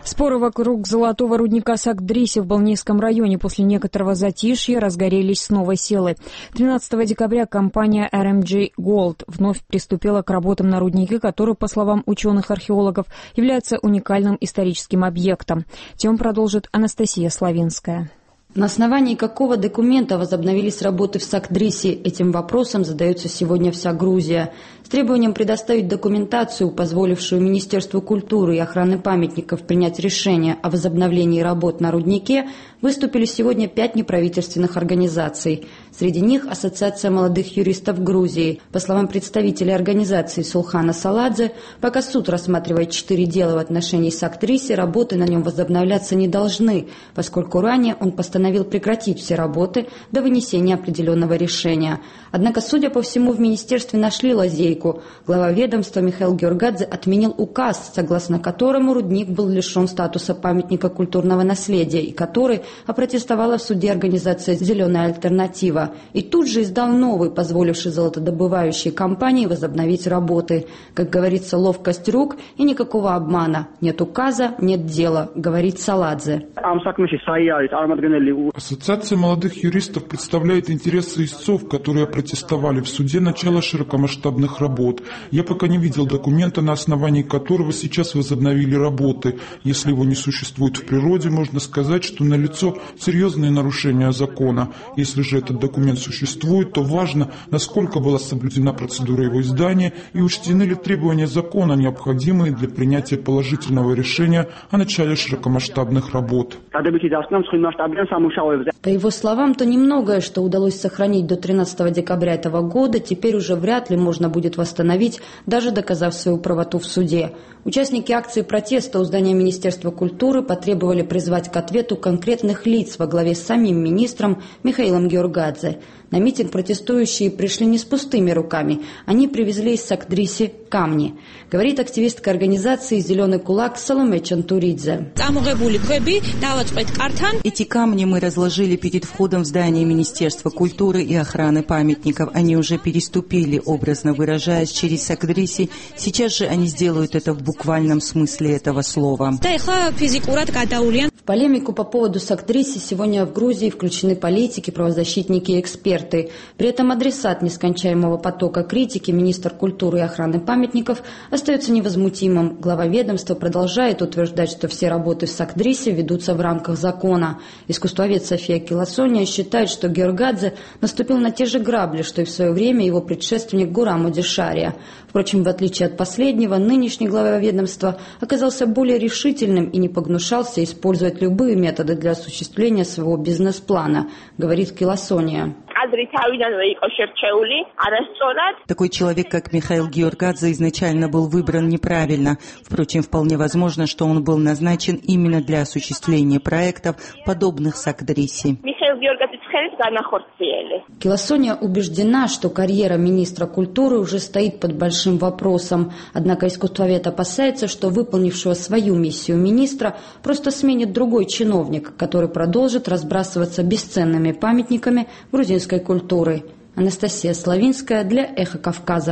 Споры вокруг золотого рудника Сак-Дриси в Балнейском районе после некоторого затишья разгорелись с новой силой. 13 декабря компания RMG Gold вновь приступила к работам на руднике, который, по словам ученых-археологов, является уникальным историческим объектом. Тему продолжит Анастасия Славинская. На основании какого документа возобновились работы в Сак-Дриси? Этим вопросом задается сегодня вся Грузия. С требованием предоставить документацию, позволившую Министерству культуры и охраны памятников принять решение о возобновлении работ на руднике, выступили сегодня 5 неправительственных организаций. Среди них Ассоциация молодых юристов Грузии. По словам представителя организации Сулхана Саладзе, пока суд рассматривает 4 дела в отношении Сак-Дриси, работы на нем возобновляться не должны, поскольку ранее он постановил прекратить все работы до вынесения определенного решения. Однако, судя по всему, в министерстве нашли лазейку. Глава ведомства Михаил Георгадзе отменил указ, согласно которому рудник был лишен статуса памятника культурного наследия, и который опротестовала в суде организация «Зеленая альтернатива». И тут же издал новый, позволивший золотодобывающей компании возобновить работы. Как говорится, ловкость рук и никакого обмана. Нет указа, нет дела, говорит Саладзе. Ассоциация молодых юристов представляет интересы истцов, которые протестовали в суде начала широкомасштабных работ. Я пока не видел документа, на основании которого сейчас возобновили работы. Если его не существует в природе, можно сказать, что налицо серьезные нарушения закона. Если же этот документ существует, то важно, насколько была соблюдена процедура его издания и учтены ли требования закона, необходимые для принятия положительного решения о начале широкомасштабных работ. По его словам, то немногое, что удалось сохранить до 13 декабря этого года, теперь уже вряд ли можно будет восстановить, даже доказав свою правоту в суде. Участники акции протеста у здания Министерства культуры потребовали призвать к ответу конкретных лиц во главе с самим министром Михаилом Георгадзе. На митинг протестующие пришли не с пустыми руками. Они привезли из Сак-Дриси камни. Говорит активистка организации «Зеленый кулак» Саломе Чантуридзе. Эти камни мы разложили перед входом в здание Министерства культуры и охраны памятников. Они уже переступили, образно выражаясь, через Сак-Дриси. Сейчас же они сделают это в буквальном смысле этого слова. В полемику по поводу Сак-Дриси сегодня в Грузии включены политики, правозащитники и эксперты. При этом адресат нескончаемого потока критики, министр культуры и охраны памятников, остается невозмутимым. Глава ведомства продолжает утверждать, что все работы в Сак-Дриси ведутся в рамках закона. Искусствовед София Киласония считает, что Георгадзе наступил на те же грабли, что и в свое время его предшественник Гурам Одишария. Впрочем, в отличие от последнего, нынешний глава ведомства оказался более решительным и не погнушался использовать любые методы для осуществления своего бизнес-плана, говорит Киласония. Такой человек, как Михаил Георгадзе, изначально был выбран неправильно. Впрочем, вполне возможно, что он был назначен именно для осуществления проектов, подобных Сак-Дриси. Киласония убеждена, что карьера министра культуры уже стоит под большим вопросом. Однако искусствовед опасается, что выполнившего свою миссию министра просто сменит другой чиновник, который продолжит разбрасываться бесценными памятниками грузинской культуры. Анастасия Славинская для «Эхо Кавказа».